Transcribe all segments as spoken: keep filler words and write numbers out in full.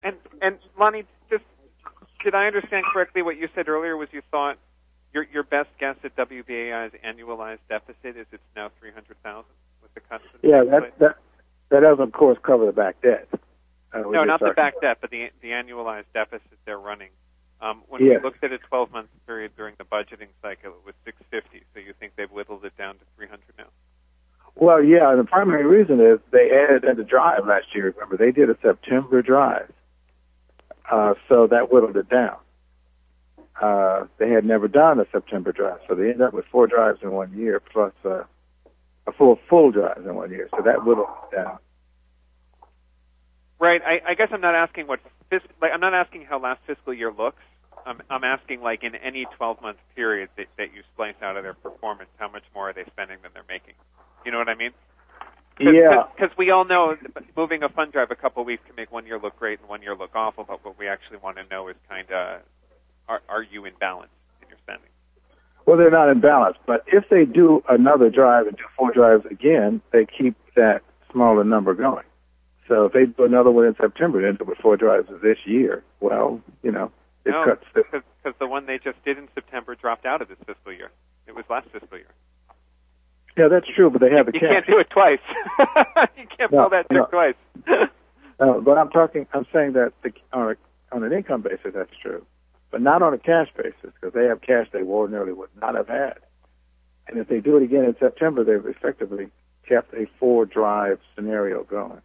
And, and Lonnie, just, did I understand correctly what you said earlier was you thought your your best guess at W B A I's annualized deficit is it's now three hundred thousand with the cuts? Yeah, that, that, that doesn't, of course, cover the back debt. Uh, no, not the back debt, but the the annualized deficit they're running. Um, when yes. we looked at a twelve-month period during the budgeting cycle, it was six hundred fifty. So you think they've whittled it down to three hundred now? Well, yeah, and the primary reason is they added in the drive last year. Remember, they did a September drive, uh, so that whittled it down. Uh, they had never done a September drive, so they ended up with four drives in one year plus uh, a full full drive in one year. So that whittled it down. Right. I, I guess I'm not asking what fis- like I'm not asking how last fiscal year looks. I'm, I'm asking, like, in any twelve-month period that, that you slice out of their performance, how much more are they spending than they're making? You know what I mean? Cause, yeah. Because we all know moving a fund drive a couple of weeks can make one year look great and one year look awful, but what we actually want to know is kind of, are, are you in balance in your spending? Well, they're not in balance, but if they do another drive and do four drives again, they keep that smaller number going. So if they do another one in September, they end up with four drives this year. Well, you know, it no, cuts the... because the one they just did in September dropped out of this fiscal year. It was last fiscal year. Yeah, that's true, but they have the you cash. You can't do it twice. you can't no, pull that trick no. twice. uh, but I'm talking, I'm saying that the, on, a, on an income basis, that's true, but not on a cash basis, because they have cash they ordinarily would not have had. And if they do it again in September, they've effectively kept a four-drive scenario going.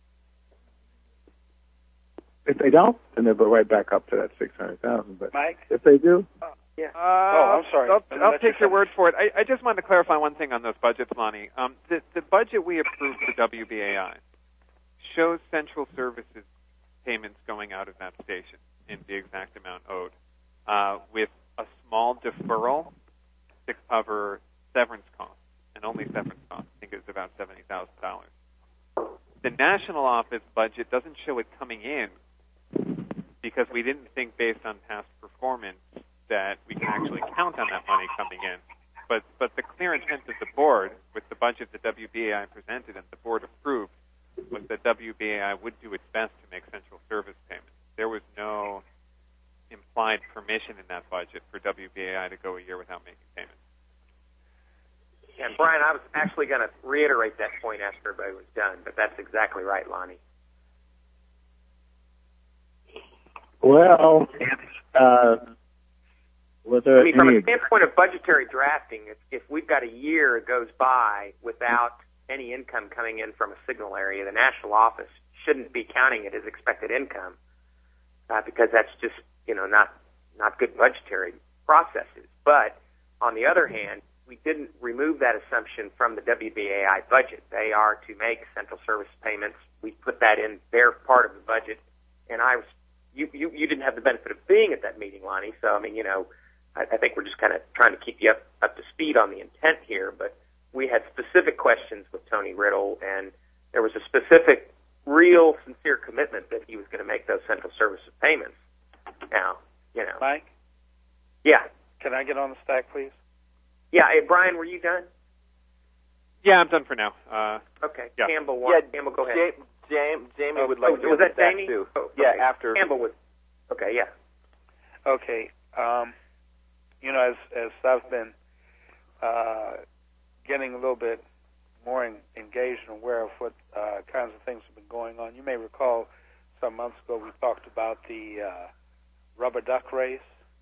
If they don't, then they'll go right back up to that six hundred thousand. But Mike? if they do, uh, yeah. Uh, oh, I'm sorry. I'll, I'm I'll take your word for it. I, I just wanted to clarify one thing on those budgets, Lonnie. Um, the, the budget we approved for W B A I shows central services payments going out of that station in the exact amount owed, uh, with a small deferral to cover severance costs, and only severance costs. I think it was about seventy thousand dollars. The national office budget doesn't show it coming in because we didn't think, based on past performance, that we can actually count on that money coming in. But but the clear intent of the board, with the budget that W B A I presented and the board approved, was that W B A I would do its best to make central service payments. There was no implied permission in that budget for W B A I to go a year without making payments. And Brian, I was actually going to reiterate that point after everybody was done, but that's exactly right, Lonnie. well, uh, was there I mean, from any... a standpoint of budgetary drafting, if, if we've got a year that goes by without any income coming in from a signal area, the national office shouldn't be counting it as expected income, uh, because that's just, you know, not not good budgetary processes. But on the other hand, we didn't remove that assumption from the W B A I budget. They are to make central service payments. We put that in their part of the budget, and I was you you, you didn't have the benefit of being at that meeting, Lonnie. So I mean, you know, I, I think we're just kind of trying to keep you up up to speed on the intent here. But we had specific questions with Tony Riddle, and there was a specific, real, sincere commitment that he was going to make those central services payments. Now, you know, Mike? Yeah. Can I get on the stack, please? Yeah. Hey, Brian, were you done? Yeah, I'm done for now. Uh, Okay. Yeah. Campbell, one. Yeah, Campbell, go ahead. Ja- Jamie, Jamie Oh, would like oh, to be was on that the stack Jamie? too. Oh, Yeah, okay. after. Campbell was. Okay, yeah. Okay. Um, you know, as as I've been uh, getting a little bit more in, engaged and aware of what uh, kinds of things have been going on, you may recall some months ago we talked about the uh, rubber duck race,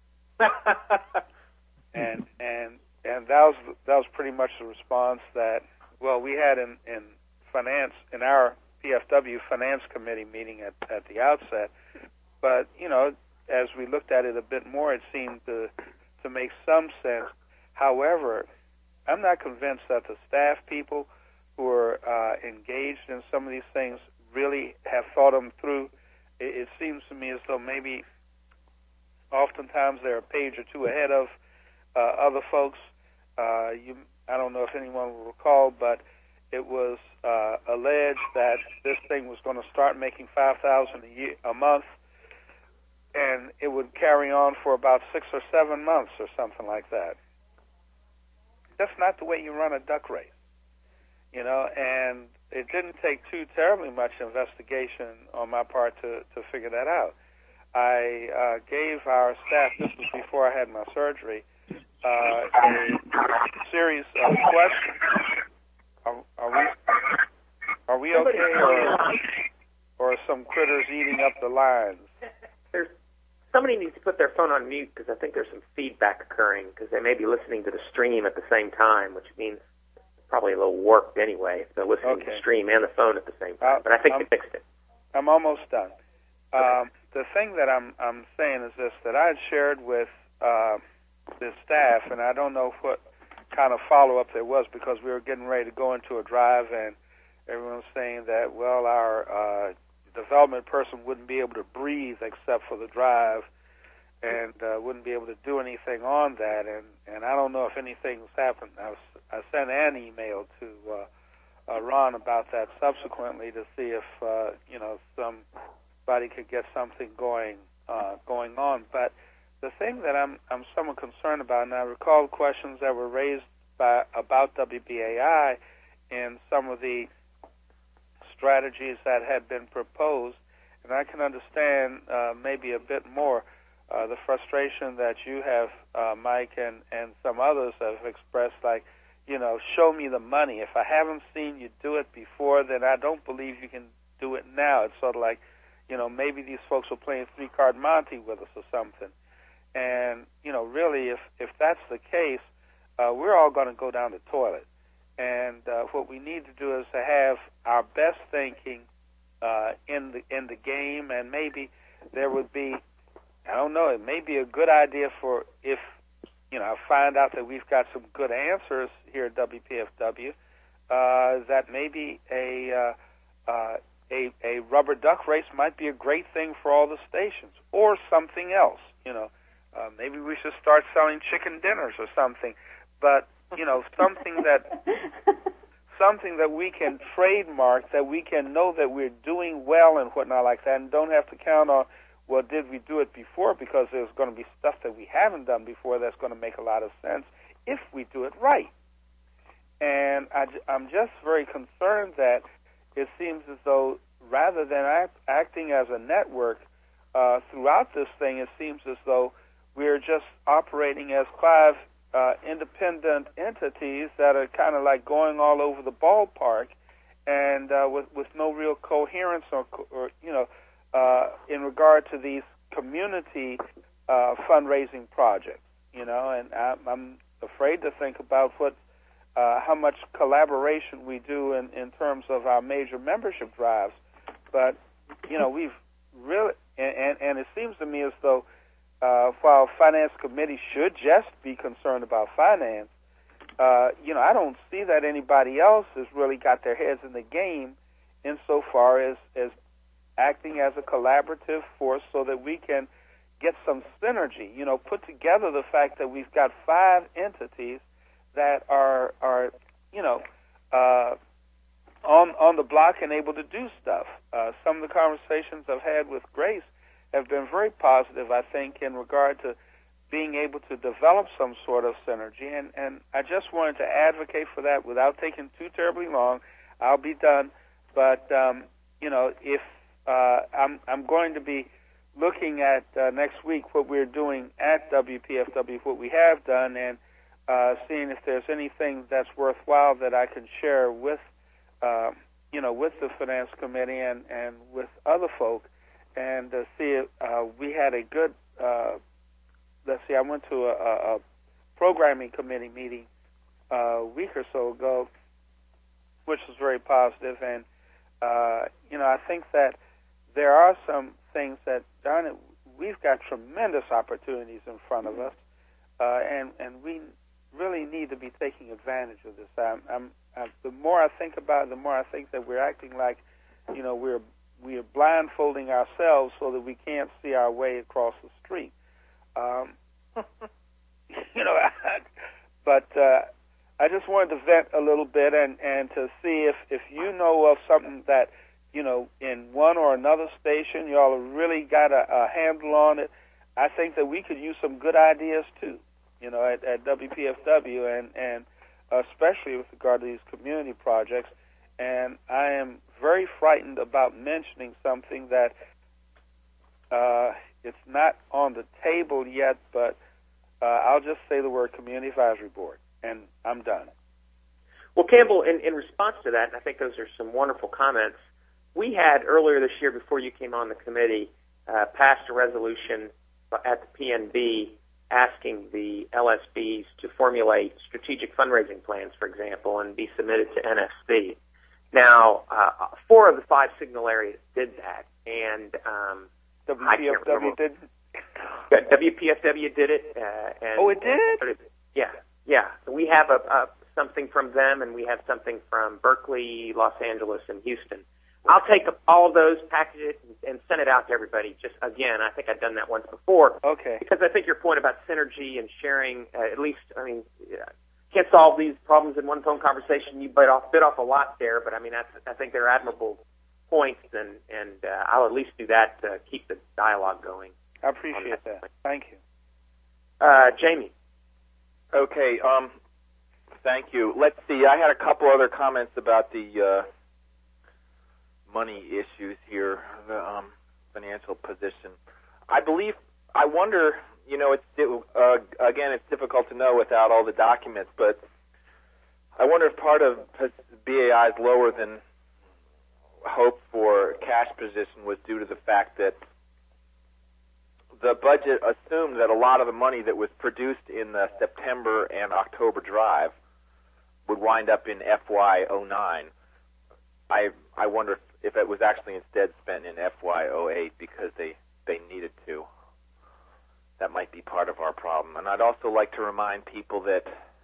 and and and that was that was pretty much the response that well we had in in finance in our P F W finance committee meeting at at the outset, but you know, as we looked at it a bit more, it seemed to to make some sense. However, I'm not convinced that the staff people who are uh, engaged in some of these things really have thought them through. It, it seems to me as though maybe oftentimes they're a page or two ahead of uh, other folks. Uh, you, I don't know if anyone will recall, but it was uh, alleged that this thing was going to start making five thousand a year a month, and it would carry on for about six or seven months or something like that. That's not the way you run a duck race, you know. And it didn't take too terribly much investigation on my part to, to figure that out. I uh, gave our staff, this was before I had my surgery, uh, a series of questions. Are, are we are we okay, or or are some critters eating up the lines? There's somebody needs to put their phone on mute because I think there's some feedback occurring because they may be listening to the stream at the same time, which means it's probably a little warped anyway if they're listening Okay. to the stream and the phone at the same time. Uh, but I think I'm, they fixed it. I'm almost done. Okay. Um, the thing that I'm I'm saying is this, that I had shared with uh, the staff, and I don't know what kind of follow-up there was because we were getting ready to go into a drive, and everyone was saying that, well, our uh, development person wouldn't be able to breathe except for the drive and uh, wouldn't be able to do anything on that, and, and I don't know if anything's happened. I, was, I sent an email to uh, uh, Ron about that subsequently to see if, uh, you know, somebody could get something going uh, going on. But the thing that I'm I'm somewhat concerned about, and I recall questions that were raised by about W B A I and some of the strategies that had been proposed, and I can understand uh, maybe a bit more uh, the frustration that you have, uh, Mike, and, and some others have expressed, like, you know, show me the money. If I haven't seen you do it before, then I don't believe you can do it now. It's sort of like, you know, maybe these folks were playing three-card Monte with us or something. And, you know, really, if, if that's the case, uh, we're all going to go down the toilet. And uh, what we need to do is to have our best thinking uh, in the in the game, and maybe there would be, I don't know, it may be a good idea for if, you know, I find out that we've got some good answers here at W P F W, uh, that maybe a, uh, uh, a a rubber duck race might be a great thing for all the stations, or something else. You know, uh, maybe we should start selling chicken dinners or something. But you know, something that something that we can trademark, that we can know that we're doing well and whatnot like that, and don't have to count on, well, did we do it before? Because there's going to be stuff that we haven't done before that's going to make a lot of sense if we do it right. And I, I'm just very concerned that it seems as though rather than act, acting as a network uh, throughout this thing, it seems as though we're just operating as five uh, independent entities that are kind of like going all over the ballpark, and uh, with with no real coherence or, or you know, uh, in regard to these community uh, fundraising projects. You know, and I, I'm afraid to think about what uh, how much collaboration we do in, in terms of our major membership drives. But you know, we've really, and, and, and it seems to me as though Uh, while finance committee should just be concerned about finance, uh, you know, I don't see that anybody else has really got their heads in the game insofar as, as acting as a collaborative force so that we can get some synergy, you know, put together the fact that we've got five entities that are, are you know, uh, on, on the block and able to do stuff. Uh, some of the conversations I've had with Grace have been very positive, I think, in regard to being able to develop some sort of synergy. And, and I just wanted to advocate for that without taking too terribly long. I'll be done. But, um, you know, if uh, I'm, I'm going to be looking at uh, next week what we're doing at W P F W, what we have done, and uh, seeing if there's anything that's worthwhile that I can share with, uh, you know, with the Finance Committee and, and with other folk. And uh, see, uh, we had a good, uh, let's see, I went to a, a, a programming committee meeting uh, a week or so ago, which was very positive. And, uh, you know, I think that there are some things that, darn it, we've got tremendous opportunities in front of us, uh, and, and we really need to be taking advantage of this. I'm, I'm, I'm, the more I think about it, the more I think that we're acting like, you know, we're we are blindfolding ourselves so that we can't see our way across the street. Um, you know, but uh, I just wanted to vent a little bit and, and to see if, if you know of something that, you know, in one or another station, y'all have really got a, a handle on it. I think that we could use some good ideas, too, you know, at, at W P F W, and, and especially with regard to these community projects. and I am very frightened about mentioning something that uh, it's not on the table yet, but uh, I'll just say the word Community Advisory Board, and I'm done. Well, Campbell, in, in response to that, and I think those are some wonderful comments, we had earlier this year, before you came on the committee, uh, passed a resolution at the P N B asking the L S Bs to formulate strategic fundraising plans, for example, and be submitted to N S C. Now, uh, four of the five signal areas did that, and um, W P F W did. W P F W did it. Uh, and, oh, it did? And, yeah, yeah. So we have a, a something from them, and we have something from Berkeley, Los Angeles, and Houston. I'll take all of those, package it, and send it out to everybody. Just again, I think I've done that once before. Okay. Because I think your point about synergy and sharing, uh, at least, I mean, yeah, can't solve these problems in one phone conversation. You bit off bit off a lot there, but I mean, that's, I think they're admirable points, and and uh, I'll at least do that to keep the dialogue going. I appreciate that. that. Thank you, uh, Jamie. Okay. Um. Thank you. Let's see. I had a couple other comments about the. Uh, money issues here, the um, financial position. I believe, I wonder, you know, it's uh, again, it's difficult to know without all the documents, but I wonder if part of B A I's lower than hope for cash position was due to the fact that the budget assumed that a lot of the money that was produced in the September and October drive would wind up in F Y oh nine. I I wonder if, if it was actually instead spent in F Y oh eight because they, they needed to. That might be part of our problem. And I'd also like to remind people that,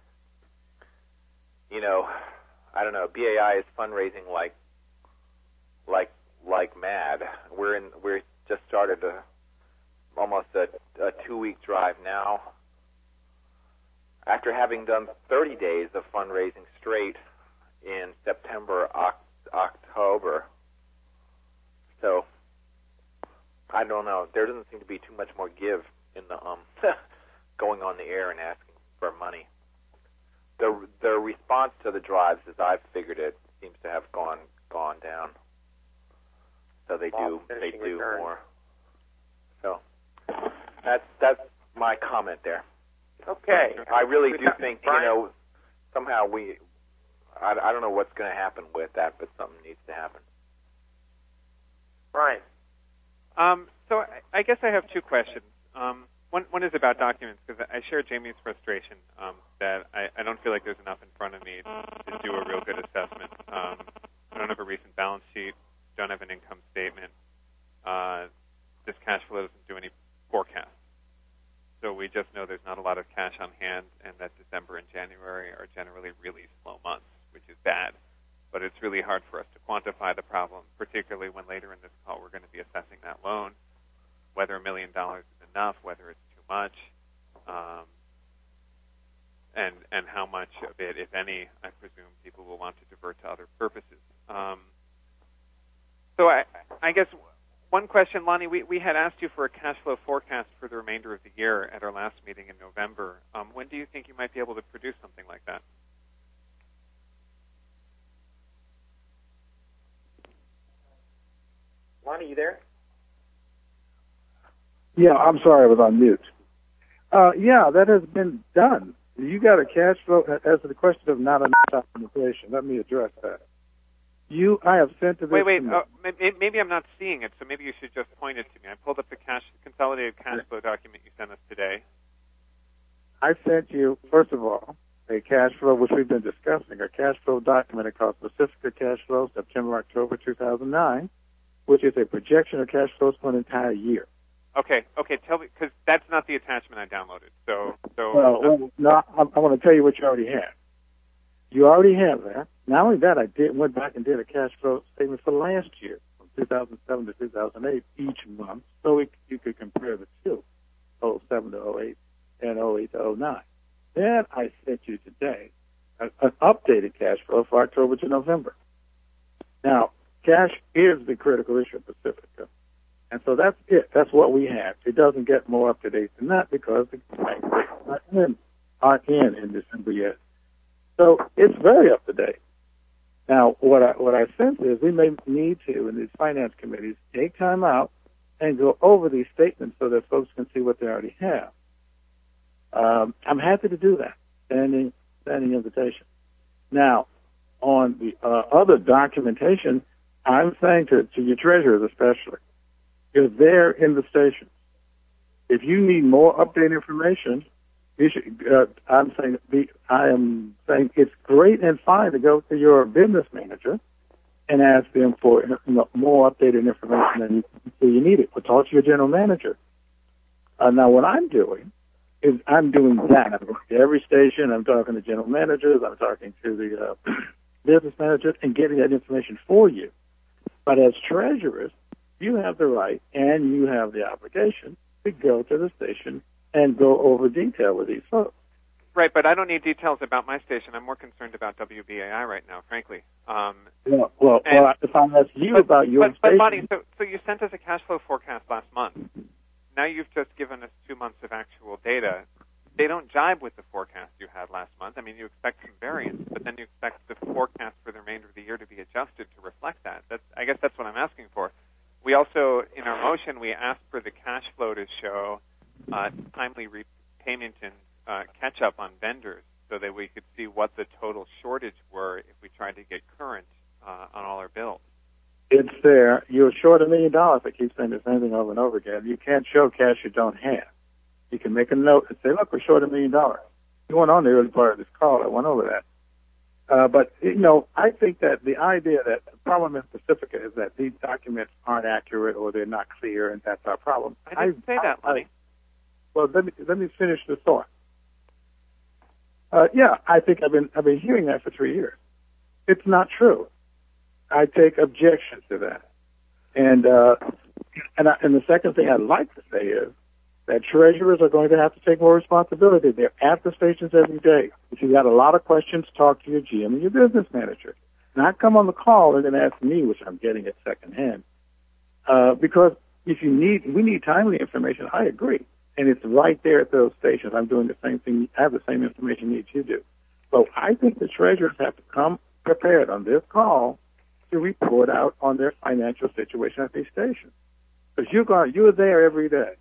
you know, I don't know, B A I is fundraising like like like mad. We're in we're just started a almost a, a two week drive now. After having done thirty days of fundraising straight in September, October, October. So, I don't know. There doesn't seem to be too much more give in the um going on the air and asking for money. The the response to the drives, as I've figured it, seems to have gone gone down. So they do they do return. more. So that's that's my comment there. Okay. I really do think, you know, somehow we. I, I don't know what's going to happen with that, but something needs to happen. Right. Um, so I, I guess I have two questions. Um, one, one is about documents, because I share Jamie's frustration um, that I, I don't feel like there's enough in front of me to do a real good assessment. Um, I don't have a recent balance sheet, don't have an income statement. Uh, this cash flow doesn't do any forecasts. So we just know there's not a lot of cash on hand, and that December and January are generally really slow months, which is bad. But it's really hard for us to quantify the problem, particularly when later in this call we're going to be assessing that loan, whether a million dollars is enough, whether it's too much, um, and and how much of it, if any, I presume people will want to divert to other purposes. Um, so I, I guess one question, Lonnie, we, we had asked you for a cash flow forecast for the remainder of the year at our last meeting in November. Um, when do you think you might be able to produce something like that? Lonnie, you there? Yeah, I'm sorry, I was on mute. Uh, yeah, that has been done. You got a cash flow, as to the question of not enough documentation, let me address that. You, I have sent to this. Wait, wait, uh, maybe I'm not seeing it, so maybe you should just point it to me. I pulled up the cash consolidated cash flow document you sent us today. I sent you, first of all, a cash flow, which we've been discussing, a cash flow document called Pacifica Cash Flow, September, October two thousand nine, which is a projection of cash flows for an entire year. Okay, okay, tell me, because that's not the attachment I downloaded. So, so. Well, well no, I, I want to tell you what you already have. You already have that. Not only that, I did went back and did a cash flow statement for last year, from two thousand seven to two thousand eight, each month, so we, you could compare the two, oh seven to oh eight and oh eight to oh nine. Then I sent you today an, an updated cash flow for October to November. Now, cash is the critical issue of Pacifica. And so that's it. That's what we have. It doesn't get more up to date than that because the banks aren't in, aren't in in December yet. So it's very up to date. Now, what I what I sense is we may need to, in these finance committees, take time out and go over these statements so that folks can see what they already have. Um, I'm happy to do that. Standing, standing invitation. Now, on the uh, other documentation, I'm saying to, to your treasurers especially, if they're in the station, if you need more updated information, you should, uh, I'm saying, be, I am saying it's great and fine to go to your business manager and ask them for you know, more updated information than you, so you need it. Or talk to your general manager. Uh, now, what I'm doing is I'm doing that. I'm going to every station. I'm talking to general managers. I'm talking to the uh, business managers and getting that information for you. But as treasurers, you have the right and you have the obligation to go to the station and go over detail with these folks. Right, but I don't need details about my station. I'm more concerned about W B A I right now, frankly. Um, yeah, well, and, well, if I'm asking you but, about your but, station... But, Bonnie, so, so you sent us a cash flow forecast last month. Now you've just given us two months of actual data. They don't jibe with the forecast you had last month. I mean, you expect some variance, but then you expect the forecast for the remainder of the year to be adjusted to reflect that. That's, I guess that's what I'm asking for. We also, in our motion, we asked for the cash flow to show uh, timely repayment and uh, catch-up on vendors so that we could see what the total shortage were if we tried to get current uh, on all our bills. It's there. You're short a million dollars. I keep saying the same thing over and over again. You can't show cash you don't have. You can make a note and say, look, we're short a million dollars. You went on the early part of this call. I went over that. Uh, but, you know, I think that the idea that the problem in Pacifica is that these documents aren't accurate or they're not clear, and that's our problem. I didn't I, say that, Lenny. Well, let me let me finish the thought. Uh, yeah, I think I've been I've been hearing that for three years. It's not true. I take objection to that. And uh, and, I, and the second thing I'd like to say is that treasurers are going to have to take more responsibility. They're at the stations every day. If you've got a lot of questions, talk to your G M and your business manager. Not come on the call and then ask me, which I'm getting at secondhand. Uh, because if you need, we need timely information, I agree. And it's right there at those stations. I'm doing the same thing. I have the same information needs you do. So I think the treasurers have to come prepared on this call to report out on their financial situation at these stations. Because you're going, you're there every day.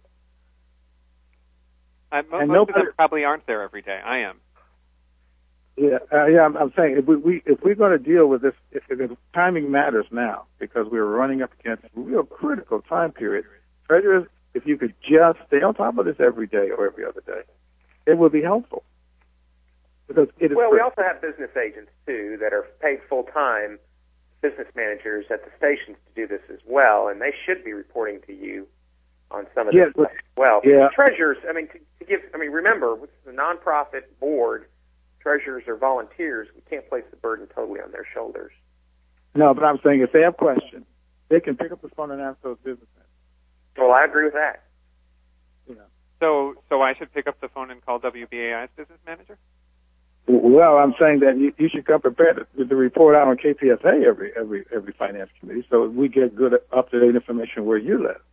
Uh, most nobody, of them probably aren't there every day. I am. Yeah, uh, yeah. I'm, I'm saying if we, we if we're going to deal with this, if, if timing matters now because we're running up against a real critical time period. Treasurers, if you could just stay on top of this every day or every other day, it would be helpful. Because it is. Well, we also have business agents too that are paid full time, business managers at the stations to do this as well, and they should be reporting to you on some of this yeah, stuff as well. Yeah. Treasurers, I mean, to, to give, I mean, remember, this is a nonprofit board. Treasurers are volunteers. We can't place the burden totally on their shoulders. No, but I'm saying if they have questions, they can pick up the phone and ask those businessmen. Well, I agree with that. You know. So, so I should pick up the phone and call W B A I's business manager? Well, I'm saying that you, you should come prepared to, to report out on K P S A every every every finance committee, so we get good up to date information where you live.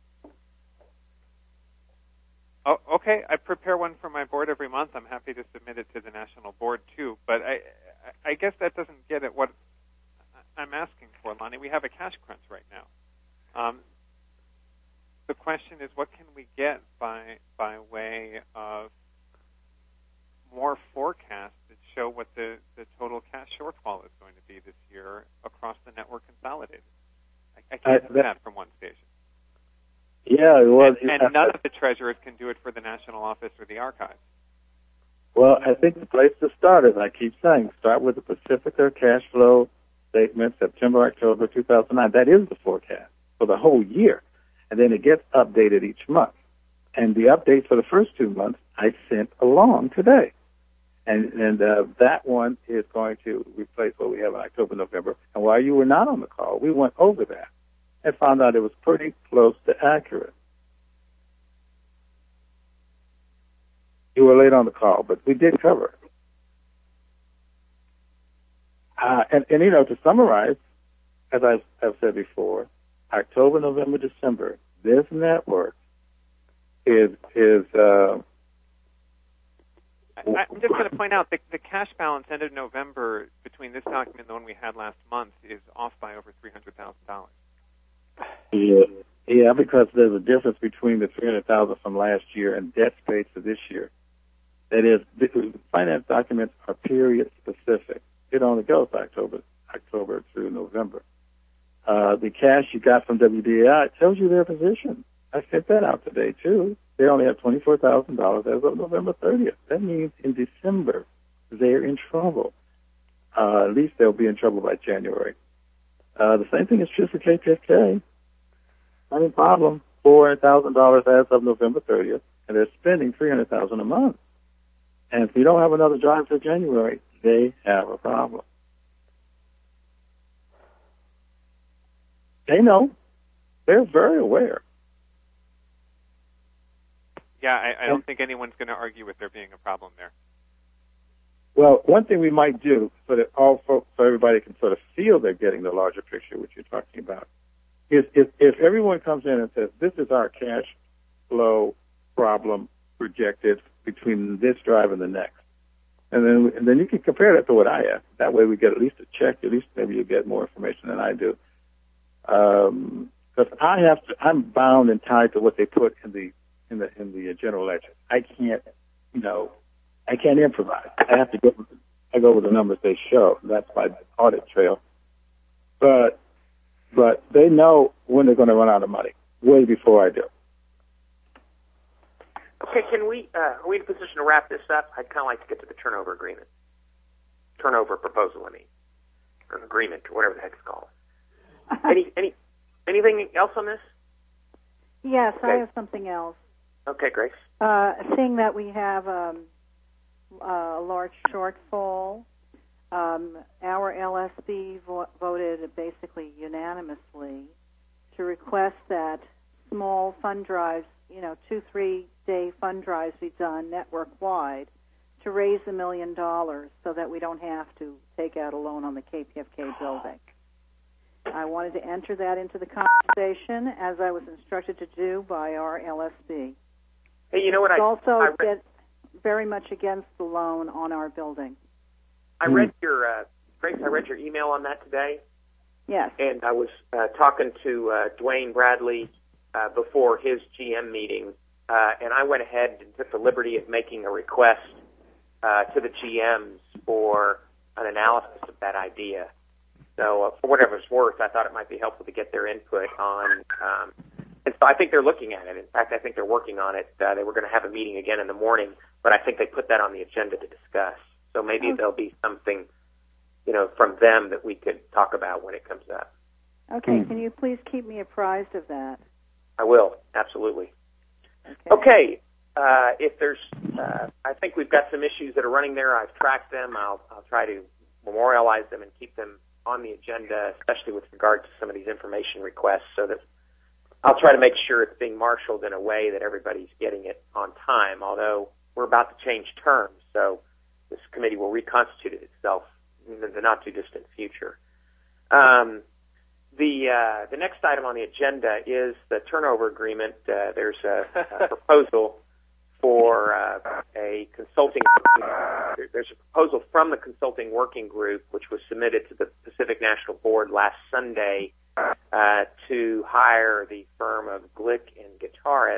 Oh, okay. I prepare one for my board every month. I'm happy to submit it to the national board too. But I, I guess that doesn't get at what I'm asking for, Lonnie. We have a cash crunch right now. Um, the question is, what can we get by by way of more forecasts that show what the, the total cash shortfall is going to be this year across the network consolidated? I, I can't I, do that from one station. Yeah, well, and, and none of the treasurers can do it for the national office or the archives. Well, I think the place to start is, I keep saying, start with the Pacifica cash flow statement, September, October two thousand nine. That is the forecast for the whole year. And then it gets updated each month. And the updates for the first two months I sent along today. And, and uh, that one is going to replace what we have in October, November. And while you were not on the call, we went over that and found out it was pretty close to accurate. You were late on the call, but we did cover it. Uh, and, and, you know, to summarize, as I've, I've said before, October, November, December, this network is, is uh, I, I'm just going to point out that the cash balance end of November between this document and the one we had last month is off by over three hundred thousand dollars. Yeah, yeah, because there's a difference between the three hundred thousand dollars from last year and debt paid for this year. That is, the finance documents are period specific. It only goes October, October through November. Uh, the cash you got from W D A I tells you their position. I sent that out today too. They only have twenty-four thousand dollars as of November thirtieth. That means in December they're in trouble. Uh, at least they'll be in trouble by January. Uh, the same thing is true for K P F K. Same problem. four hundred thousand dollars as of November thirtieth, and they're spending three hundred thousand dollars a month. And if you don't have another drive for January, they have a problem. They know. They're very aware. Yeah, I, I don't think anyone's going to argue with there being a problem there. Well, one thing we might do so that all folks, so everybody can sort of feel they're getting the larger picture, which you're talking about, is if, if everyone comes in and says, this is our cash flow problem projected between this drive and the next. And then and then you can compare that to what I have. That way we get at least a check. At least maybe you get more information than I do. Um, because I have to, I'm bound and tied to what they put in the in the in the general ledger. I can't, you know, I can't improvise. I have to go. With, I go with the numbers they show. That's my audit trail. But but they know when they're going to run out of money way before I do. Okay, can we, uh, are we in a position to wrap this up? I'd kind of like to get to the turnover agreement. Turnover proposal, I mean. Or agreement, or whatever the heck it's called. any, any, anything else on this? Yes, okay. I have something else. Okay, Grace. Uh, seeing that we have um, a large shortfall, um, our L S B vo- voted basically unanimously to request that small fund drives, you know, two, three-day fund drives be done network-wide to raise a million dollars so that we don't have to take out a loan on the K P F K building. I wanted to enter that into the conversation as I was instructed to do by our L S B. Hey, you know what? It's I also I read, get very much against the loan on our building. I read your, uh, Grace, I read your email on that today. Yes. And I was uh, talking to uh, Dwayne Bradley uh, before his G M meeting, uh, and I went ahead and took the liberty of making a request uh, to the G Ms for an analysis of that idea. So uh, for whatever it's worth, I thought it might be helpful to get their input on, um, and so I think they're looking at it. In fact, I think they're working on it. Uh, they were going to have a meeting again in the morning, but I think they put that on the agenda to discuss. So maybe okay. there'll be something, you know, from them that we could talk about when it comes up. Okay, can you please keep me apprised of that? I will, absolutely. Okay. Okay, uh, if there's, uh, I think we've got some issues that are running there. I've tracked them. I'll, I'll try to memorialize them and keep them on the agenda, especially with regard to some of these information requests, so that I'll try to make sure it's being marshaled in a way that everybody's getting it on time, although we're about to change terms, so this committee will reconstitute itself in the not-too-distant future. Um, the uh, the next item on the agenda is the turnover agreement. Uh, there's a, a proposal for uh, a consulting. There's a proposal from the consulting working group, which was submitted to the Pacific National Board last Sunday, uh, to hire the firm of Glick and Guitaris,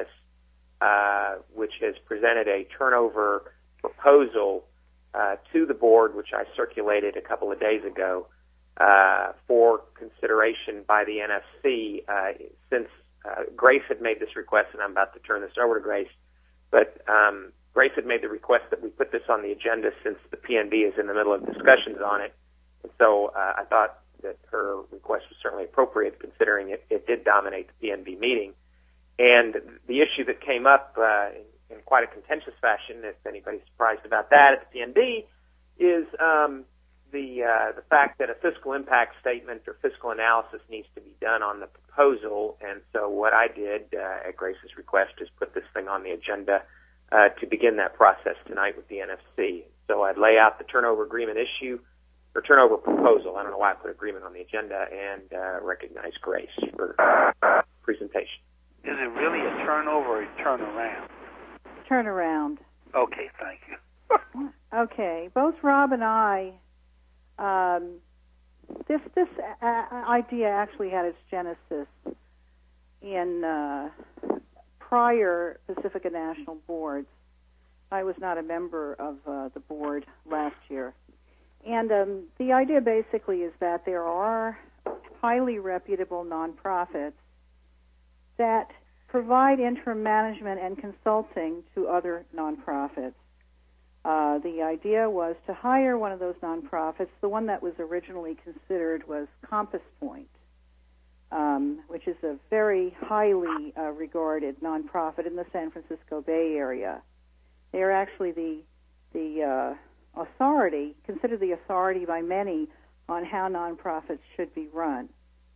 uh, which has presented a turnover proposal uh, to the board, which I circulated a couple of days ago, uh, for consideration by the N F C. Uh, since uh, Grace had made this request, and I'm about to turn this over to Grace, but um, Grace had made the request that we put this on the agenda since the P N B is in the middle of discussions on it. And so uh, I thought that her request was certainly appropriate, considering it, it did dominate the P N B meeting. And the issue that came up uh, in, in quite a contentious fashion, if anybody's surprised about that at the P N B, is um, the uh, the fact that a fiscal impact statement or fiscal analysis needs to be done on the proposal. And so what I did uh, at Grace's request is put this thing on the agenda uh, to begin that process tonight with the N F C. So I'd lay out the turnover agreement issue, or turnover proposal. I don't know why I put agreement on the agenda, and uh, recognize Grace for uh, presentation. Is it really a turnover or a turnaround? Turnaround. Okay, thank you. Okay, both Rob and I, um, this this uh, idea actually had its genesis in uh, prior Pacifica National boards. I was not a member of uh, the board last year. And um, the idea basically is that there are highly reputable nonprofits that provide interim management and consulting to other nonprofits. Uh, the idea was to hire one of those nonprofits. The one that was originally considered was Compass Point, um, which is a very highly uh, regarded nonprofit in the San Francisco Bay Area. They are actually the the uh, authority, considered the authority by many on how nonprofits should be run.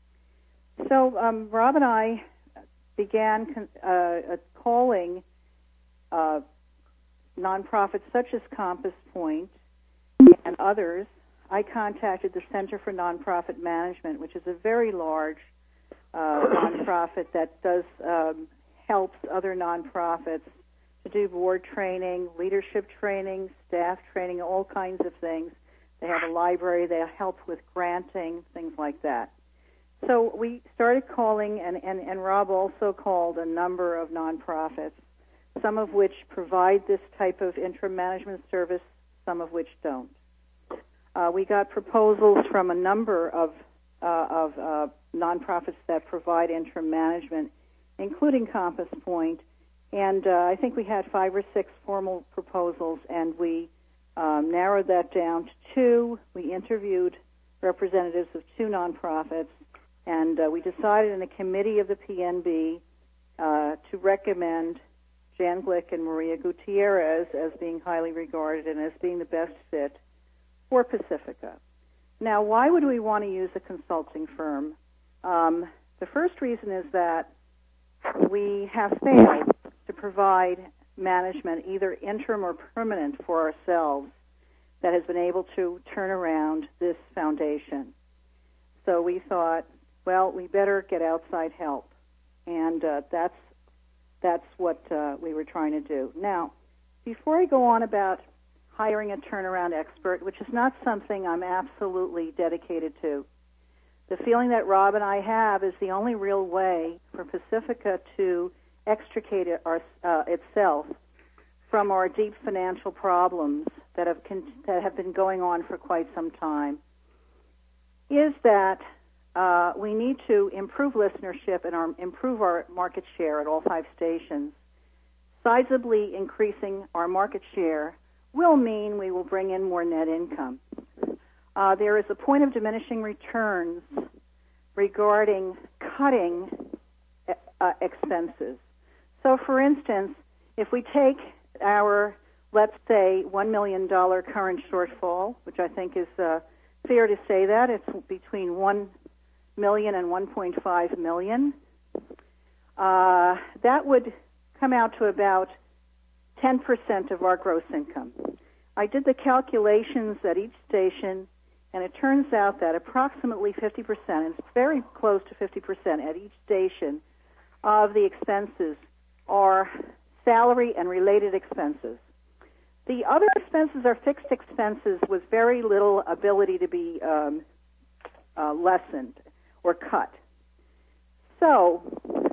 So um, Rob and I began uh, uh, calling uh, nonprofits such as Compass Point and others. I contacted the Center for Nonprofit Management, which is a very large uh, nonprofit that does um, helps other nonprofits to do board training, leadership training, staff training, all kinds of things. They have a library. They help with granting, things like that. So we started calling, and, and, and Rob also called a number of nonprofits, some of which provide this type of interim management service, some of which don't. Uh, we got proposals from a number of, uh, of uh, nonprofits that provide interim management, including Compass Point, and uh, I think we had five or six formal proposals, and we um, narrowed that down to two. We interviewed representatives of two nonprofits, and uh, we decided in a committee of the P N B uh, to recommend Jan Glick and Maria Gutierrez as being highly regarded and as being the best fit for Pacifica. Now, why would we want to use a consulting firm? Um, the first reason is that we have failed to provide management, either interim or permanent, for ourselves that has been able to turn around this foundation. So we thought, well, we better get outside help, and uh, that's that's what uh, we were trying to do. Now, before I go on about hiring a turnaround expert, which is not something I'm absolutely dedicated to, the feeling that Rob and I have is the only real way for Pacifica to extricate it, our, uh, itself from our deep financial problems that have con- that have been going on for quite some time, is that uh, we need to improve listenership and our, improve our market share at all five stations. Sizably increasing our market share will mean we will bring in more net income. Uh, there is a point of diminishing returns regarding cutting uh, expenses. So, for instance, if we take our, let's say, one million dollars current shortfall, which I think is uh, fair to say that, it's between one million dollars and one point five million dollars, uh, that would come out to about ten percent of our gross income. I did the calculations at each station, and it turns out that approximately fifty percent, it's very close to fifty percent at each station, of the expenses are salary and related expenses. The other expenses are fixed expenses with very little ability to be um, uh, lessened or cut. So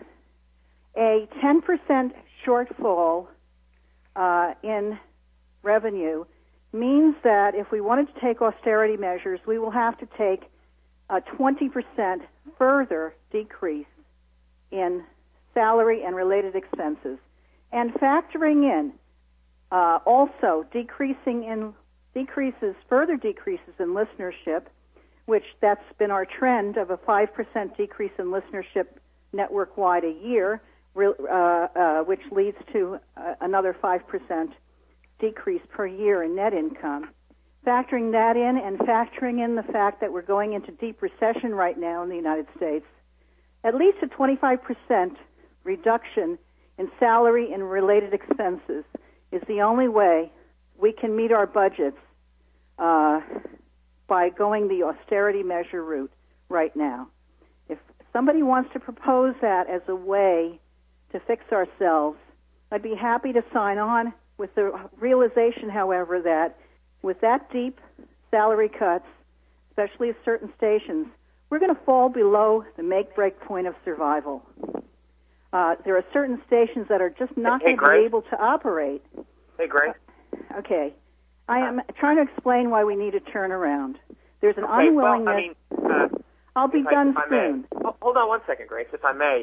a ten percent shortfall uh, in revenue means that if we wanted to take austerity measures, we will have to take a twenty percent further decrease in salary and related expenses, and factoring in uh, also decreasing in decreases, further decreases in listenership, which that's been our trend of a five percent decrease in listenership network-wide a year, uh, uh, which leads to uh, another five percent decrease per year in net income. Factoring that in and factoring in the fact that we're going into deep recession right now in the United States, at least a twenty-five percent reduction in salary and related expenses is the only way we can meet our budgets uh, by going the austerity measure route right now. If somebody wants to propose that as a way to fix ourselves, I'd be happy to sign on with the realization, however, that with that deep salary cuts, especially at certain stations, we're going to fall below the make-break point of survival. Uh, there are certain stations that are just not hey, going to be able to operate. Hey, Grace. Uh, okay. I am trying to explain why we need a turnaround. There's an okay, unwillingness. Well, I mean, uh, I'll be done I, soon. May, hold on one second, Grace, if I may.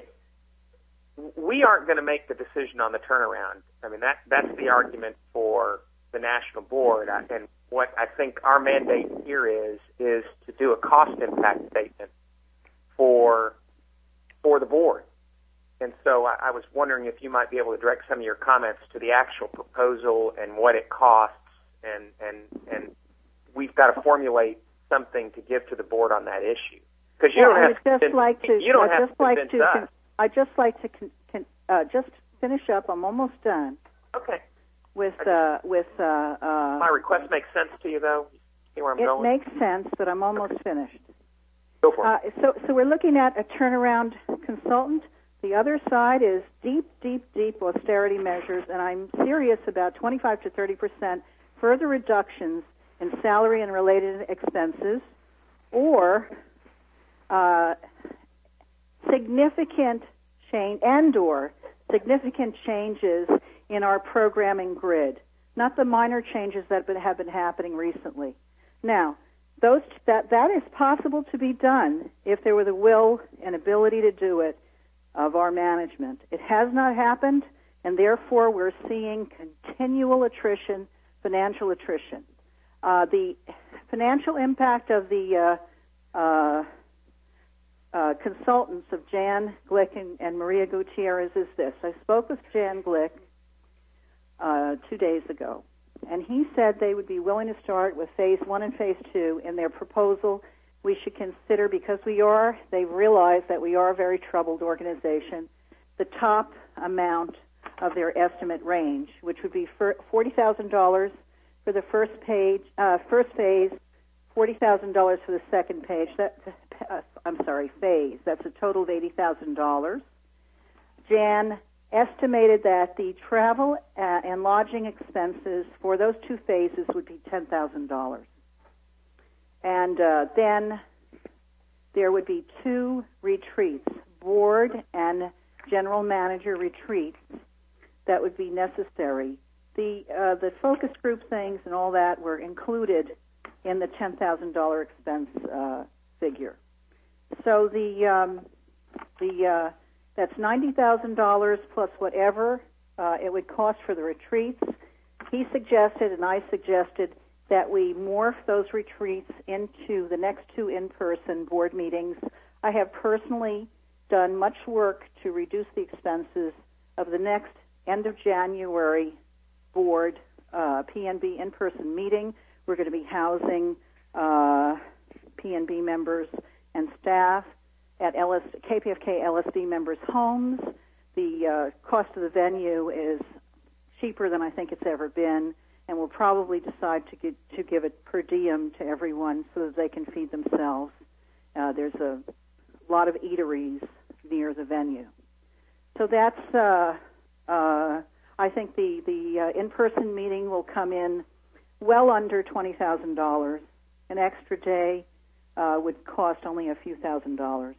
We aren't going to make the decision on the turnaround. I mean, that that's the argument for the national board. And what I think our mandate here is is to do a cost impact statement for for the board. And so I, I was wondering if you might be able to direct some of your comments to the actual proposal and what it costs, and and and we've got to formulate something to give to the board on that issue. Because you well, don't I have would just to like to. You don't I'd have just to like convince to. us. I'd just like to con, con, uh, just finish up. I'm almost done. Okay. With uh, with uh, uh, my request makes sense to you, though. See where I'm it going? makes sense, but I'm almost finished. Go for Uh, it. so, so we're looking at a turnaround consultant. The other side is deep, deep, deep austerity measures, and I'm serious about twenty-five to thirty percent further reductions in salary and related expenses, or uh, significant change and/or significant changes in our programming grid, not the minor changes that have been, have been happening recently. Now, those that that is possible to be done if there were the will and ability to do it of our management. It has not happened, and therefore we're seeing continual attrition, financial attrition. Uh, the financial impact of the uh, uh, uh, consultants of Jan Glick and, and Maria Gutierrez is this. I spoke with Jan Glick uh, two days ago, and he said they would be willing to start with phase one and phase two in their proposal. We should consider, because we are, they've realized that we are a very troubled organization, the top amount of their estimate range, which would be forty thousand dollars for the first page, uh, first phase, forty thousand dollars for the second page. That, uh, I'm sorry, phase. That's a total of eighty thousand dollars. Jan estimated that the travel uh, and lodging expenses for those two phases would be ten thousand dollars. And uh, then there would be two retreats, board and general manager retreats, that would be necessary. The uh, the focus group things and all that were included in the ten thousand dollars expense uh, figure. So the um, the uh, that's ninety thousand dollars plus whatever uh, it would cost for the retreats. He suggested, and I suggested, that we morph those retreats into the next two in-person board meetings. I have personally done much work to reduce the expenses of the next end of January board uh, P N B in-person meeting. We're going to be housing uh, P N B members and staff at L S, K P F K L S D members' homes. The uh, cost of the venue is cheaper than I think it's ever been, and we'll probably decide to give, to give it per diem to everyone so that they can feed themselves. Uh, there's a lot of eateries near the venue. So that's, uh, uh, I think the, the uh, in-person meeting will come in well under twenty thousand dollars. An extra day uh, would cost only a few thousand dollars.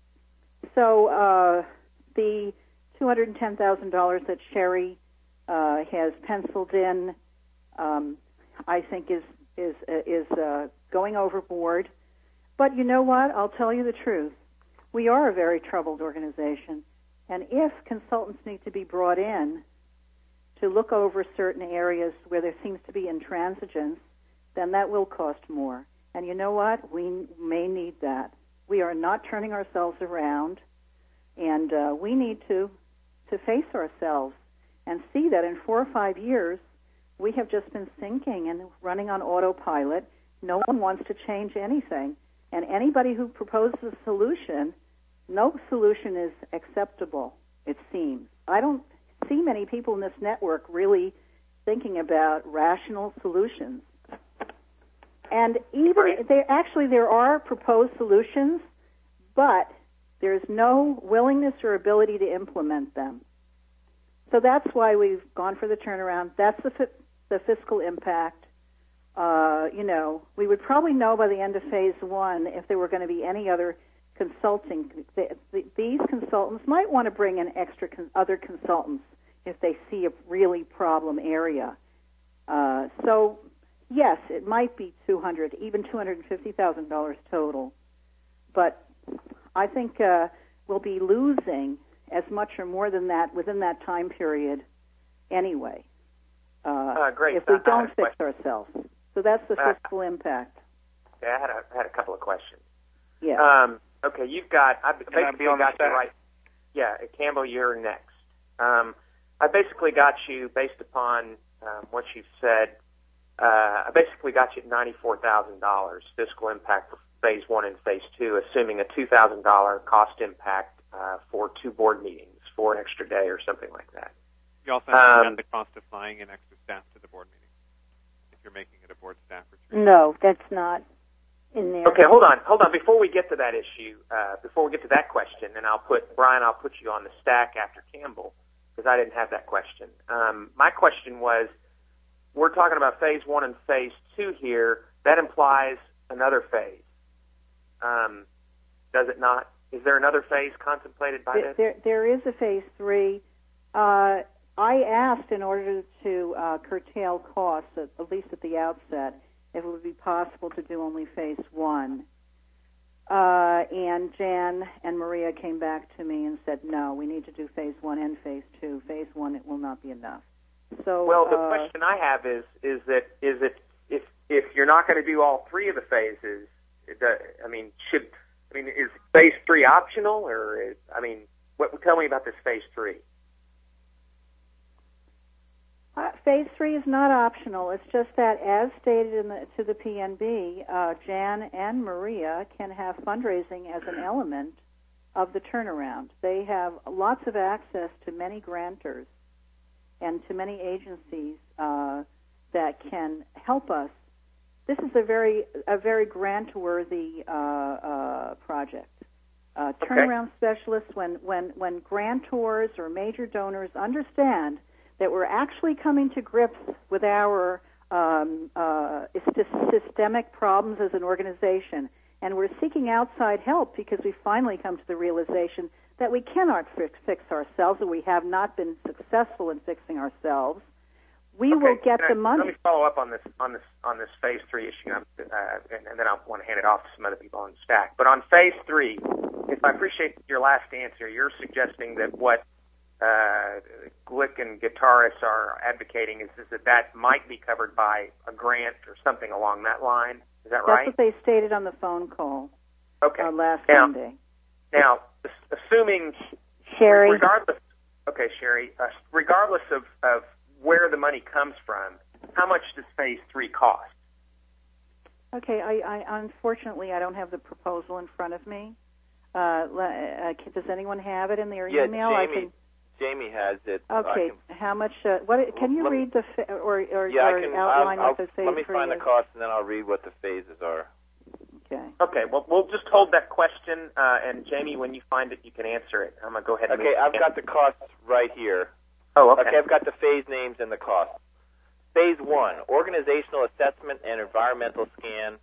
So uh, the two hundred ten thousand dollars that Sherry uh, has penciled in, Um, I think is is is uh, going overboard. But you know what? I'll tell you the truth. We are a very troubled organization, and if consultants need to be brought in to look over certain areas where there seems to be intransigence, then that will cost more. And you know what? We may need that. We are not turning ourselves around, and uh, we need to to face ourselves and see that in four or five years, we have just been sinking and running on autopilot. No one wants to change anything. And anybody who proposes a solution, no solution is acceptable, it seems. I don't see many people in this network really thinking about rational solutions. And even there, actually there are proposed solutions, but there's no willingness or ability to implement them. So that's why we've gone for the turnaround. That's the fi- the fiscal impact. Uh, you know, we would probably know by the end of phase one if there were going to be any other consulting. The, the, these consultants might want to bring in extra con- other consultants if they see a really problem area. Uh, so, yes, it might be two hundred, even two hundred and fifty thousand dollars total, but I think uh, we'll be losing as much or more than that within that time period anyway. Uh, uh, great. If we I don't fix question. ourselves. So that's the Uh, fiscal impact. Yeah, I had a, I had a couple of questions. Yeah. Um, okay, you've got, I basically I be on the got you stack? right. Yeah, Campbell, you're next. Um, I basically got you, based upon um, what you've said, uh, I basically got you at ninety-four thousand dollars fiscal impact for phase one and phase two, assuming a two thousand dollars cost impact uh, for two board meetings for an extra day or something like that. You also have to Um, add the cost of flying in extra staff to the board meeting if you're making it a board staff retreat. No, that's not in there. Okay, hold on, hold on. Before we get to that issue, uh, before we get to that question, and I'll put, Brian, I'll put you on the stack after Campbell, because I didn't have that question. Um, my question was, we're talking about phase one and phase two here. That implies another phase. Um, does it not? Is there another phase contemplated by There, this? there, there is a phase three. Uh, I asked in order to uh, curtail costs, at, at least at the outset, if it would be possible to do only phase one. Uh, and Jan and Maria came back to me and said, no, we need to do phase one and phase two. Phase one, it will not be enough. So, Well, the uh, question I have is, is that is it if if you're not going to do all three of the phases, the, I mean, should I mean is phase three optional, or is, I mean, what? Tell me about this phase three. Uh, phase three is not optional. It's just that, as stated in the, to the P N B, uh, Jan and Maria can have fundraising as an element of the turnaround. They have lots of access to many grantors and to many agencies uh, that can help us. This is a very a very grant-worthy uh, uh, project. Uh, Okay. turnaround specialists, when, when, when grantors or major donors understand that we're actually coming to grips with our um, uh, systemic problems as an organization, and we're seeking outside help because we finally come to the realization that we cannot fix, fix ourselves, and we have not been successful in fixing ourselves. We Okay, will get can I- the money. Let me follow up on this on this on this phase three issue, uh, and, and then I want to hand it off to some other people on the stack. But on phase three, if I appreciate your last answer, you're suggesting that what uh, Glick and Guitarist are advocating is, is that that might be covered by a grant or something along that line. Is that That's right? what they stated on the phone call Okay. uh, last Now- Monday. Now, ass- assuming Sherry. regardless, okay, Sherry, uh, regardless of, of where the money comes from, how much does phase three cost? Okay, I, I unfortunately I don't have the proposal in front of me. Uh, le- uh, does anyone have it in their Yeah, email? I Jamie. can, Jamie has it. okay, I can, how much? Uh, what can you Let me- read the fa- or or, yeah, or I can. outline I'll, what the I'll, phase let me three find is? the cost, and then I'll read what the phases are. Okay. Okay, well, we'll just hold that question, uh, and Jamie, when you find it, you can answer it. I'm going to go ahead and Okay, move I've it. got the costs right here. Oh, okay. Okay, I've got the phase names and the costs. Phase one, organizational assessment and environmental scan,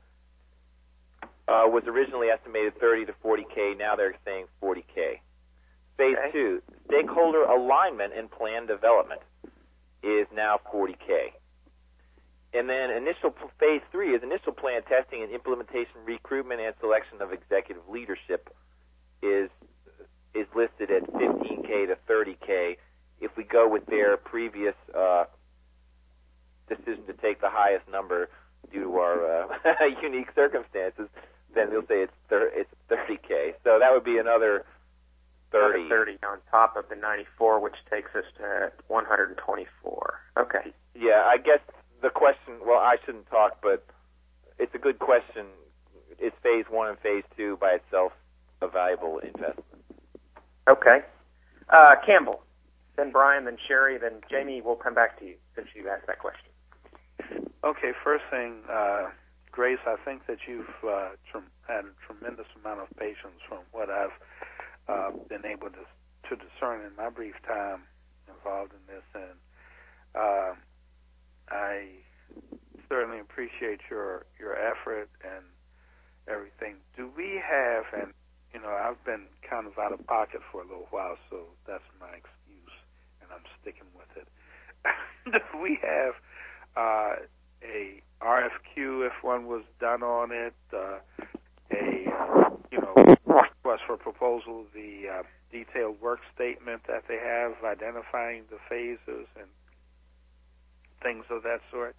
uh, was originally estimated thirty to forty K. Now they're saying forty K. Phase Okay. two, stakeholder alignment and plan development, is now forty K. And then initial phase three is initial plan testing and implementation, recruitment and selection of executive leadership is is listed at fifteen K to thirty K. If we go with their previous uh, decision to take the highest number due to our uh, unique circumstances, then they'll say it's thir- it's thirty K. So that would be another thirty. Another thirty on top of the ninety-four, which takes us to one hundred twenty-four. Okay. Yeah, I guess the question, well, I shouldn't talk, but it's a good question. Is phase one and phase two by itself a valuable investment? Okay. Uh, Campbell, then Brian, then Sherry, then Jamie, we'll come back to you since you asked that question. Okay, first thing, uh, Grace, I think that you've uh, tr- had a tremendous amount of patience from what I've uh, been able to, to discern in my brief time involved in this, and uh, I certainly appreciate your your effort and everything. Do we have, and you know, I've been kind of out of pocket for a little while, so that's my excuse, and I'm sticking with it. Do we have uh, a R F Q if one was done on it? Uh, a uh, you know request for proposal, the uh, detailed work statement that they have identifying the phases and things of that sort?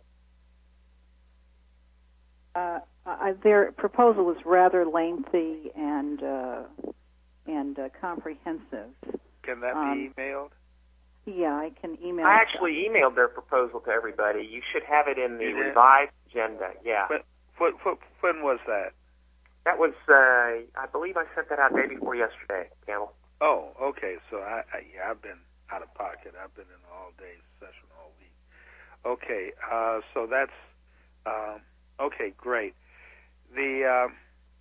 Uh, uh, their proposal is rather lengthy and uh, and uh, comprehensive. Can that um, be emailed? Yeah, I can email. I actually emailed their proposal to everybody. You should have it in the You did? revised agenda. Yeah. When, when, when was that? That was, uh, I believe I sent that out day before yesterday, Campbell. Oh, okay. So I, I yeah, I've been out of pocket. I've been in an all-day session all week. Okay, uh, so that's um, okay. Great. The um,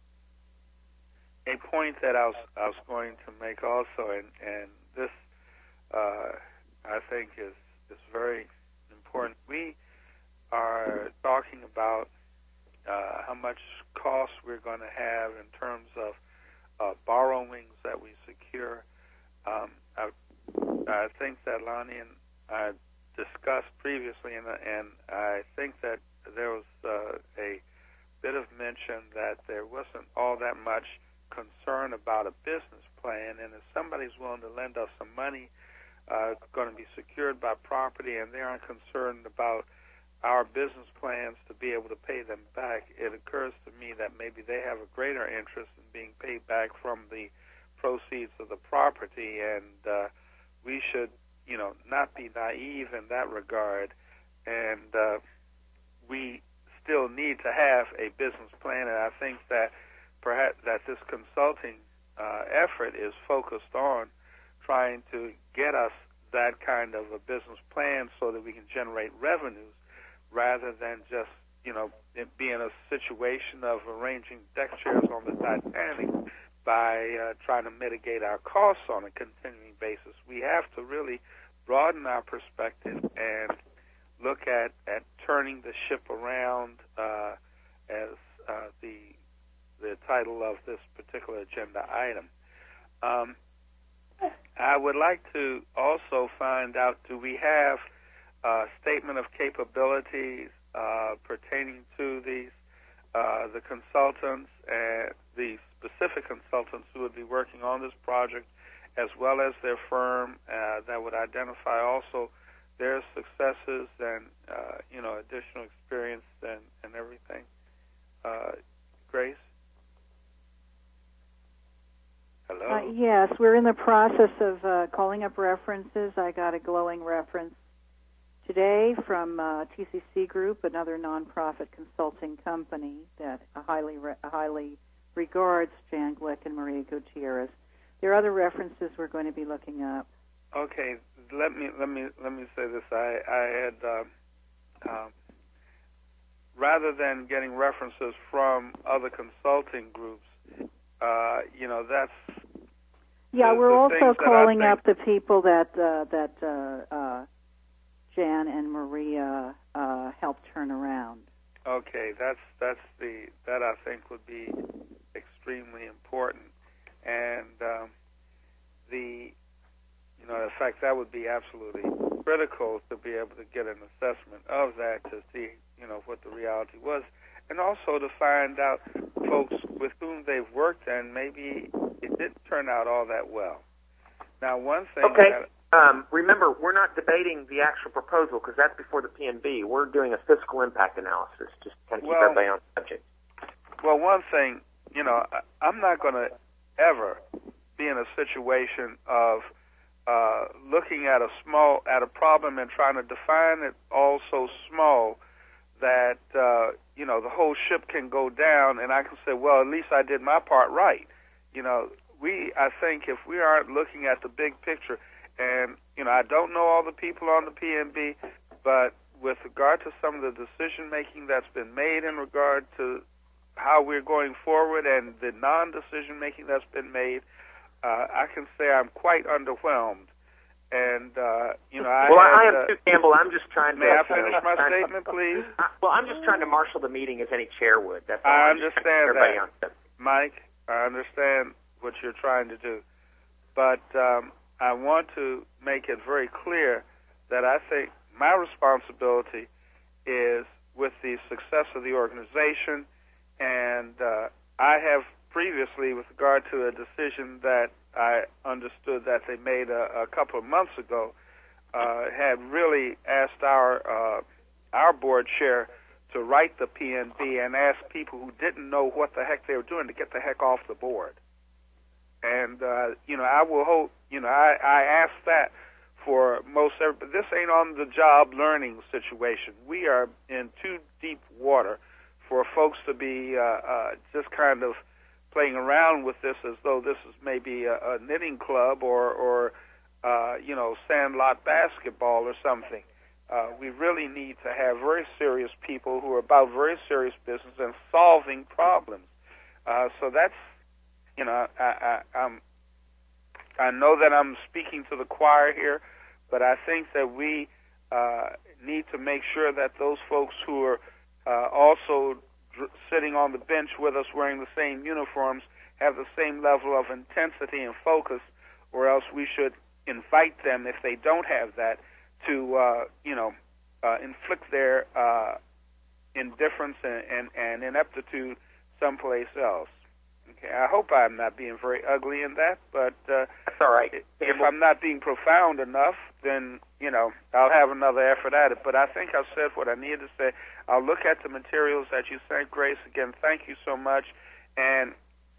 a point that I was I was going to make also, and and this uh, I think is is very important. We are talking about uh, how much cost we're going to have in terms of uh, borrowings that we secure. Um, I, I think that Lonnie and I discussed previously, and, and I think that there was uh, a bit of mention that there wasn't all that much concern about a business plan, and if somebody's willing to lend us some money, uh, it's going to be secured by property, and they aren't concerned about our business plans to be able to pay them back, it occurs to me that maybe they have a greater interest in being paid back from the proceeds of the property, and uh, we should, you know, not be naive in that regard, and uh, we still need to have a business plan, and I think that perhaps that this consulting uh, effort is focused on trying to get us that kind of a business plan so that we can generate revenues, rather than just, you know, it being a situation of arranging deck chairs on the Titanic by uh, trying to mitigate our costs on a continuing basis. We have to really broaden our perspective and look at, at turning the ship around, uh, as uh, the the title of this particular agenda item. Um, I would like to also find out, do we have Uh, statement of capabilities uh, pertaining to these uh, the consultants and the specific consultants who would be working on this project, as well as their firm, uh, that would identify also their successes and uh, you know additional experience and, and everything. Uh, Grace? Hello? Uh, yes, we're in the process of uh, calling up references. I got a glowing reference today from uh, T C C Group, another nonprofit consulting company that highly re- highly regards Jan Glick and Maria Gutierrez. There are other references we're going to be looking up. Okay, let me let me let me say this. I I had uh, um, rather than getting references from other consulting groups, uh, you know, that's yeah. the, we're the also calling think, up the people that uh, that. Uh, uh, Jan and Maria uh, helped turn around. Okay, that's that's the that I think would be extremely important, and um, the you know in fact that would be absolutely critical to be able to get an assessment of that to see you know what the reality was, and also to find out folks with whom they've worked and maybe it didn't turn out all that well. Now, one thing okay. that Um, remember, we're not debating the actual proposal because that's before the P N B. We're doing a fiscal impact analysis, just to kind of keep well, everybody on subject. Well, one thing, you know, I, I'm not going to ever be in a situation of uh, looking at a small at a problem and trying to define it all so small that uh, you know the whole ship can go down, and I can say, well, at least I did my part right. You know, we I think if we aren't looking at the big picture. And, you know, I don't know all the people on the P N B, but with regard to some of the decision-making that's been made in regard to how we're going forward and the non-decision-making that's been made, uh, I can say I'm quite underwhelmed. And, uh, you know, I Well, had, I am uh, too, Campbell. I'm just trying to... May I uh, finish my trying- statement, please? I, well, I'm just trying to marshal the meeting as any chair would. That's all. I I'm just trying to understand get everybody that. on step. Mike, I understand what you're trying to do. But um, I want to make it very clear that I think my responsibility is with the success of the organization, and uh, I have previously, with regard to a decision that I understood that they made a, a couple of months ago, uh, had really asked our uh, our board chair to write the P N B and ask people who didn't know what the heck they were doing to get the heck off the board. And, uh, you know, I will hope, you know, I, I asked that for most everybody. This ain't on the job learning situation. We are in too deep water for folks to be uh, uh, just kind of playing around with this as though this is maybe a, a knitting club or, or uh, you know, sandlot basketball or something. Uh, we really need to have very serious people who are about very serious business and solving problems. Uh, so that's, you know, I, I, I'm, I know that I'm speaking to the choir here, but I think that we uh, need to make sure that those folks who are uh, also dr- sitting on the bench with us wearing the same uniforms have the same level of intensity and focus, or else we should invite them, if they don't have that, to, uh, you know, uh, inflict their uh, indifference and, and, and ineptitude someplace else. Okay, I hope I'm not being very ugly in that, but uh, That's all right. if I'm not being profound enough, then, you know, I'll have another effort at it. But I think I've said what I needed to say. I'll look at the materials that you sent, Grace. Again, thank you so much. And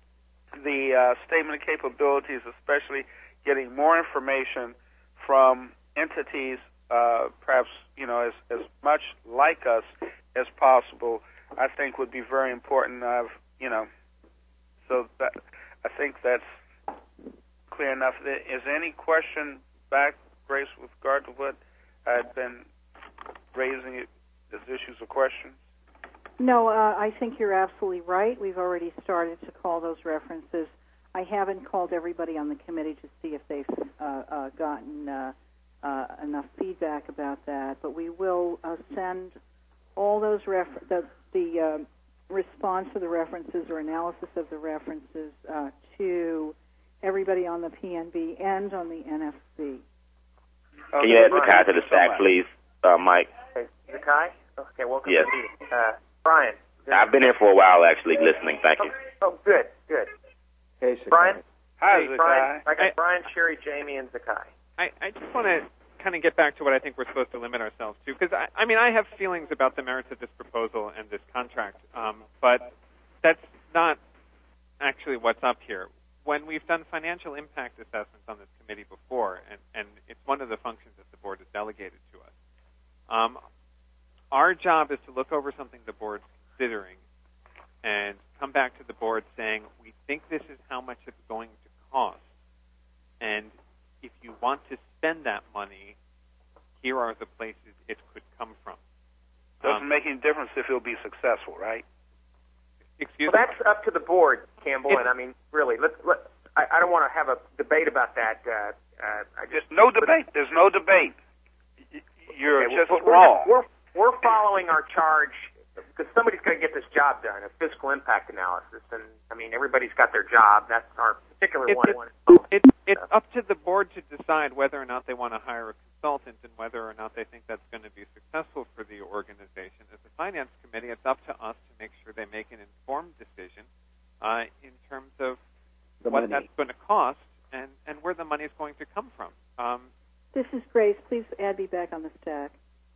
the uh, statement of capabilities, especially getting more information from entities, uh, perhaps, you know, as, as much like us as possible, I think would be very important. I've, you know, so that, I think that's clear enough. Is there any question back, Grace, with regard to what I've been raising as issues or questions? No, uh, I think you're absolutely right. We've already started to call those references. I haven't called everybody on the committee to see if they've uh, uh, gotten uh, uh, enough feedback about that, but we will uh, send all those refer- the, the uh, response to the references or analysis of the references uh, to everybody on the P N B and on the N F C. Can you add Zakai to the stack, please, uh, Mike? Okay, Zakai? Okay, welcome Yes. to the meeting. Uh, Brian. I've been here for a while, actually, listening. Thank you. Oh, good, good. Hey, Brian? Hi, hey, Zakai. Brian. I got I- Brian, Sherry, Jamie, and Zakai. I, I just want to kind of get back to what I think we're supposed to limit ourselves to, because I, I mean, I have feelings about the merits of this proposal and this contract, um, but that's not actually what's up here. When we've done financial impact assessments on this committee before, and, and it's one of the functions that the board has delegated to us, um, our job is to look over something the board's considering and come back to the board saying, we think this is how much it's going to cost, and if you want to spend that money, here are the places it could come from. Doesn't Um, make any difference if it'll be successful, right? excuse Well, me? that's up to the board, Campbell, It- and I mean, really, let's. Let, I, I don't want to have a debate about that. Uh, uh, I just There's no debate. There's no debate. Y- You're okay, just we're, wrong. We're, we're we're following our charge because somebody's going to get this job done, a fiscal impact analysis, and I mean, everybody's got their job. That's our particular It- one. it- one. It's it's up to the board to decide whether or not they want to hire a consultant and whether or not they think that's going to be successful for the organization. As a finance committee, it's up to us to make sure they make an informed decision uh, in terms of The what money. that's going to cost and, and where the money is going to come from. Um, This is Grace. Please add me back on the stack.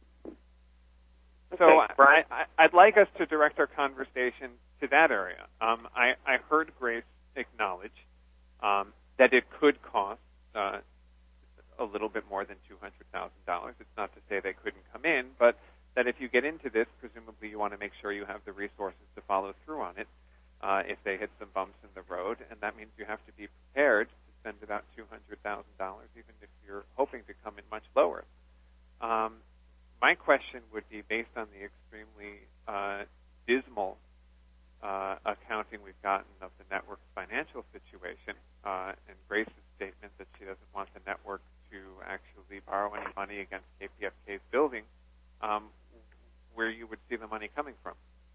So Okay, Brian? I, I, I'd like us to direct our conversation to that area. Um, I, I heard Grace acknowledge um, that it could cost uh, a little bit more than two hundred thousand dollars. It's not to say they couldn't come in, but that if you get into this, presumably you want to make sure you have the resources to follow through on it uh, if they hit some bumps in the road, and that means you have to be prepared to spend about two hundred thousand dollars, even if you're hoping to come in much lower. Um, My question would be, based on the extremely uh, dismal uh, accounting we've gotten of the network's financial situation uh, and Grace's statement that she doesn't want the network to actually borrow any money against K P F K's building, um, where you would see the money coming from.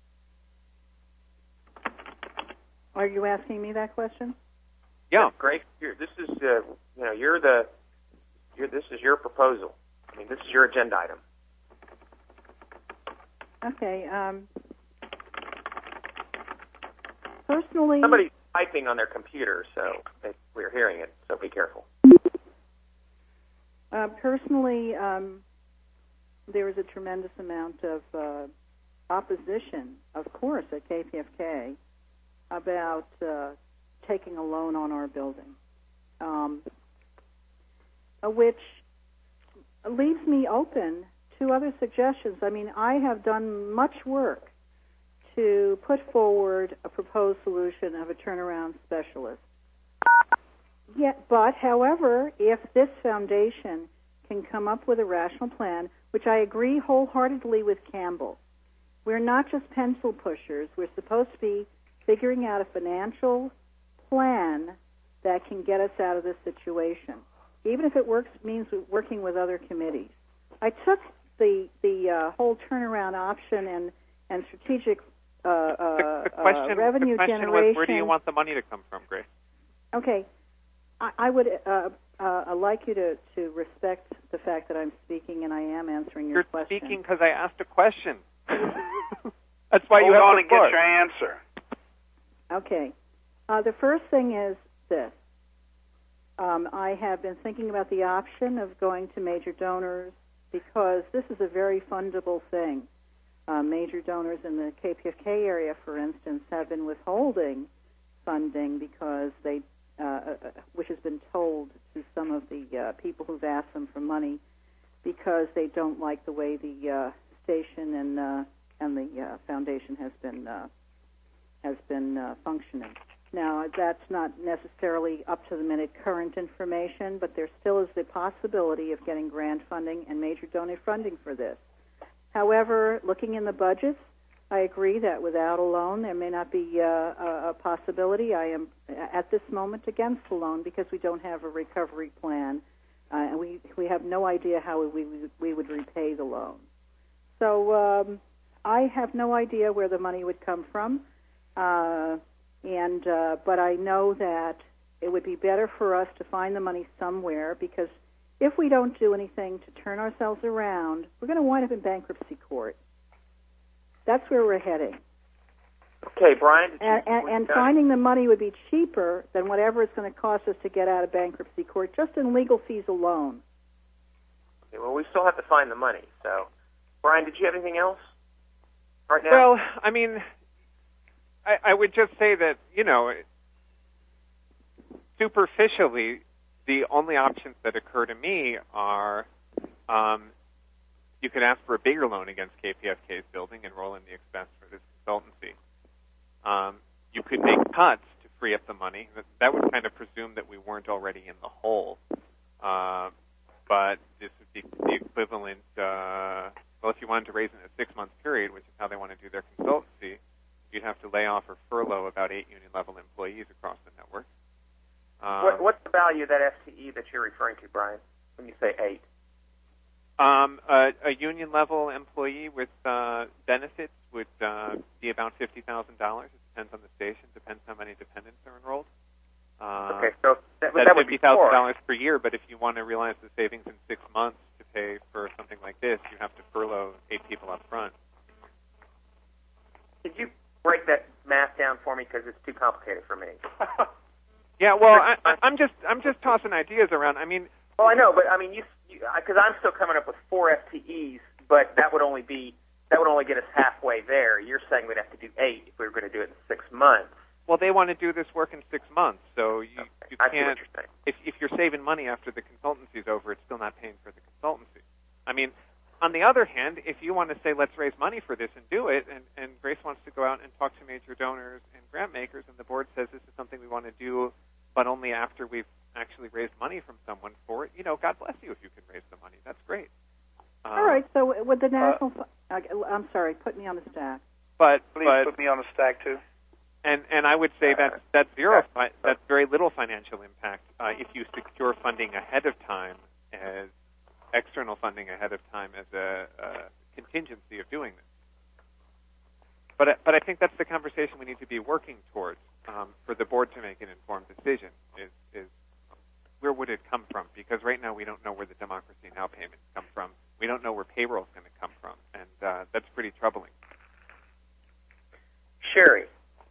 Are you asking me that question? Yeah, Grace, you're, this is uh, you know you're the you're, this is your proposal. I mean, this is your agenda item. Okay. Um, personally, Somebody's typing on their computer, so it, we're hearing it. So be careful. uh, personally, um, there is a tremendous amount of uh, opposition, of course, at K P F K about uh, taking a loan on our building, um, which leaves me open to other suggestions. I mean, I have done much work to put forward a proposed solution of a turnaround specialist. Yet, but, however, if this foundation can come up with a rational plan, which I agree wholeheartedly with Campbell, we're not just pencil pushers. We're supposed to be figuring out a financial plan that can get us out of this situation, even if it works means working with other committees. I took the the uh, whole turnaround option and and strategic uh, uh, the, the question, uh, revenue the question generation. was, where do you want the money to come from, Grace? Okay, I, I would uh, uh, like you to, to respect the fact that I'm speaking and I am answering your You're question. You're speaking because I asked a question. That's why Hold you have on the and floor. get your answer. Okay. Uh, the first thing is this. Um, I have been thinking about the option of going to major donors because this is a very fundable thing. Uh, major donors in the K P F K area, for instance, have been withholding funding because they, uh, uh, which has been told to some of the uh, people who've asked them for money, because they don't like the way the uh, station and uh, and the uh, foundation has been uh, has been uh, functioning. Now, that's not necessarily up to the minute current information, but there still is the possibility of getting grant funding and major donor funding for this. However, looking in the budgets, I agree that without a loan, there may not be uh, a, a possibility. I am, at this moment, against the loan because we don't have a recovery plan, uh, and we we have no idea how we we, we would repay the loan. So um, I have no idea where the money would come from. Uh, and uh, but I know that it would be better for us to find the money somewhere, because if we don't do anything to turn ourselves around, we're going to wind up in bankruptcy court. That's where we're heading. Okay, Brian. And, and, and finding the money would be cheaper than whatever it's going to cost us to get out of bankruptcy court, just in legal fees alone. Okay, well, we still have to find the money. So, Brian, did you have anything else right now? Well, I mean, I, I would just say that, you know, superficially, the only options that occur to me are um, you could ask for a bigger loan against K P F K's building and roll in the expense for this consultancy. Um, you could make cuts to free up the money. That, that would kind of presume that we weren't already in the hole. Uh, but this would be the equivalent, uh, well, if you wanted to raise it in a six-month period, which is how they want to do their consultancy, you'd have to lay off or furlough about eight union-level employees across the network. Um, what, what's the value of that F T E that you're referring to, Brian, when you say eight? Um, a, a union-level employee with uh, benefits would uh, be about fifty thousand dollars. It depends on the station. Depends how many dependents are enrolled. Uh, okay, so that, that's that would be fifty thousand dollars per year. But if you want to realize the savings in six months to pay for something like this, you have to furlough eight people up front. Could you break that math down for me, because it's too complicated for me? Yeah, well, I, I, I'm just I'm just tossing ideas around. I mean, well, I know, but I mean, you because I'm still coming up with four F T Es, but that would only be that would only get us halfway there. You're saying we'd have to do eight if we were going to do it in six months. Well, they want to do this work in six months, so you, okay. you I can't. See what you're saying. If if you're saving money after the consultancy's over, it's still not paying for the consultancy. I mean, on the other hand, if you want to say let's raise money for this and do it, and, and Grace wants to go out and talk to major donors and grant makers, and the board says this is something we want to do, but only after we've actually raised money from someone for it, you know, God bless you if you can raise the money. That's great. Um, All right, so with the national, uh, I'm sorry, put me on the stack. But Please but put me on the stack too. and and I would say that's that's zero. Fi- that's very little financial impact uh, if you secure funding ahead of time as external funding ahead of time as a, a contingency of doing this. But I, but I think that's the conversation we need to be working towards um, for the board to make an informed decision. Is is where would it come from? Because right now we don't know where the Democracy Now! Payments come from. We don't know where payroll is going to come from, and uh, that's pretty troubling. Sherry.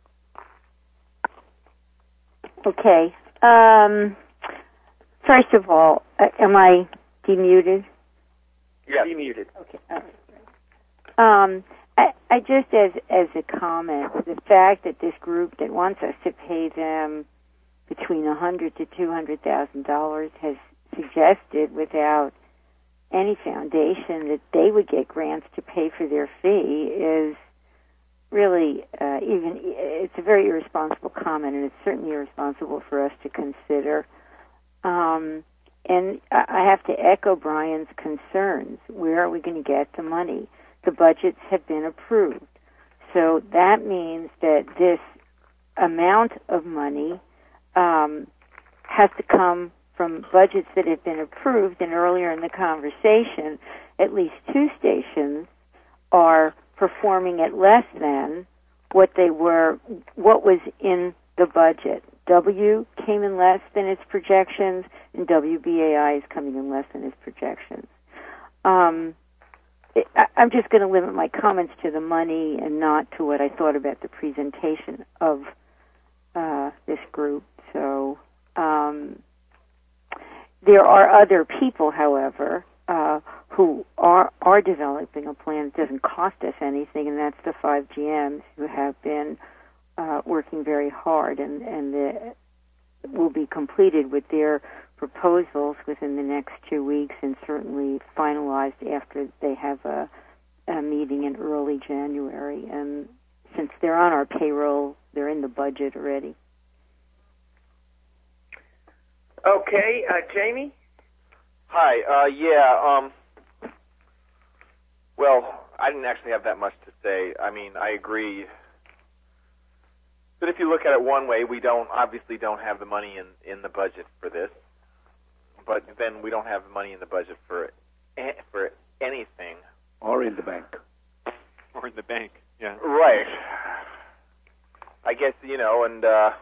Okay. Um, first of all, uh, am I demuted? You're demuted. Okay. All right. Um, I, I just as as a comment, the fact that this group that wants us to pay them between a hundred to two hundred thousand dollars has suggested, without any foundation, that they would get grants to pay for their fee is really uh, even. It's a very irresponsible comment, and it's certainly irresponsible for us to consider. Um, and I have to echo Brian's concerns. Where are we going to get the money? The budgets have been approved. So that means that this amount of money um, has to come from budgets that have been approved. And earlier in the conversation, at least two stations are performing at less than what they were, what was in the budget. W came in less than its projections, and W B A I is coming in less than its projections. Um, it, I, I'm just going to limit my comments to the money and not to what I thought about the presentation of uh, this group. So um, there are other people, however, uh, who are are developing a plan that doesn't cost us anything, and that's the five G Ms who have been uh, working very hard, and, and the, will be completed with their proposals within the next two weeks and certainly finalized after they have a, a meeting in early January. And since they're on our payroll, they're in the budget already. Okay, uh, Jamie? Hi, uh, yeah, um, well, I didn't actually have that much to say. I mean, I agree. But if you look at it one way, we don't, obviously don't have the money in, in the budget for this. But then we don't have the money in the budget for for anything. Or in the bank. Or in the bank, yeah. Right. I guess, you know, and uh,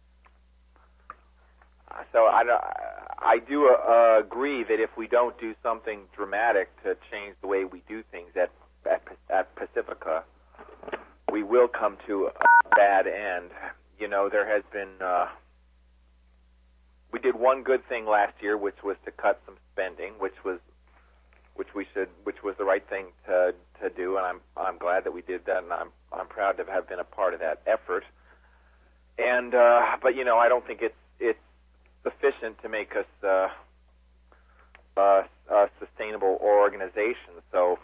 so I, I do uh, agree that if we don't do something dramatic to change the way we do things at, at, at Pacifica, we will come to a bad end. You know, there has been, uh, we did one good thing last year, which was to cut some spending, which was, which we should, which was the right thing to to do, and I'm I'm glad that we did that, and I'm I'm proud to have been a part of that effort. And uh, but you know, I don't think it's it's sufficient to make us uh, a, a sustainable organization. So,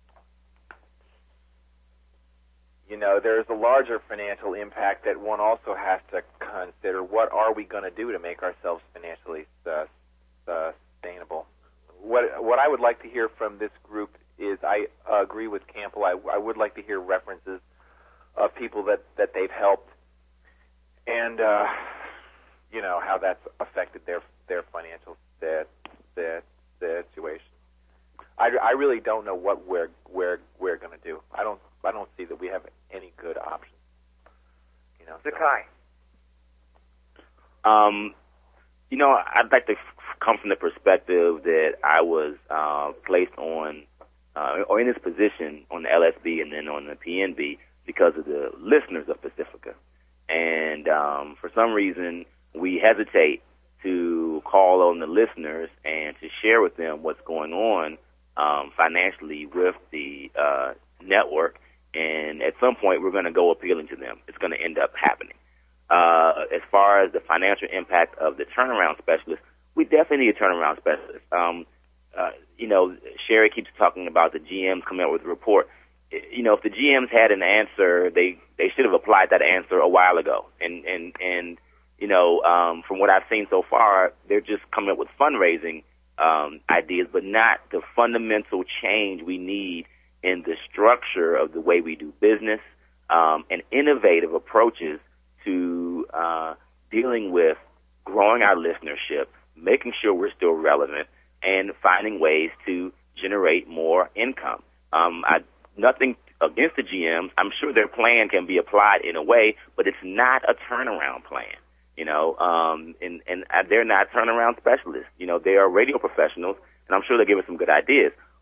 you know, there's a larger financial impact that one also has to consider. What are we going to do to make ourselves financially uh, uh, sustainable? What what I would like to hear from this group is, I uh, agree with Campbell. I, I would like to hear references of people that, that they've helped, and uh, you know, how that's affected their their financial set, set, situation. I, I really don't know what we're we're we're going to do. I don't I don't see that we have any good options. You know, Zakai. So. Um, you know, I'd like to f- come from the perspective that I was uh, placed on, uh, or in this position on the L S B and then on the P N B because of the listeners of Pacifica. And um, for some reason, we hesitate to call on the listeners and to share with them what's going on um, financially with the uh, network. And at some point, we're going to go appealing to them. It's going to end up happening. Uh, as far as the financial impact of the turnaround specialist, we definitely need a turnaround specialist. Um, uh, you know, Sherry keeps talking about the G Ms coming out with a report. You know, if the G Ms had an answer, they, they should have applied that answer a while ago. And, and, and you know, um, from what I've seen so far, they're just coming up with fundraising um, ideas, but not the fundamental change we need in the structure of the way we do business um, and innovative approaches to uh, dealing with growing our listenership, making sure we're still relevant, and finding ways to generate more income. Um, I, nothing against the G Ms. I'm sure their plan can be applied in a way, but it's not a turnaround plan. You know, um, and, and they're not turnaround specialists. You know, they are radio professionals, and I'm sure they'll give us some good ideas.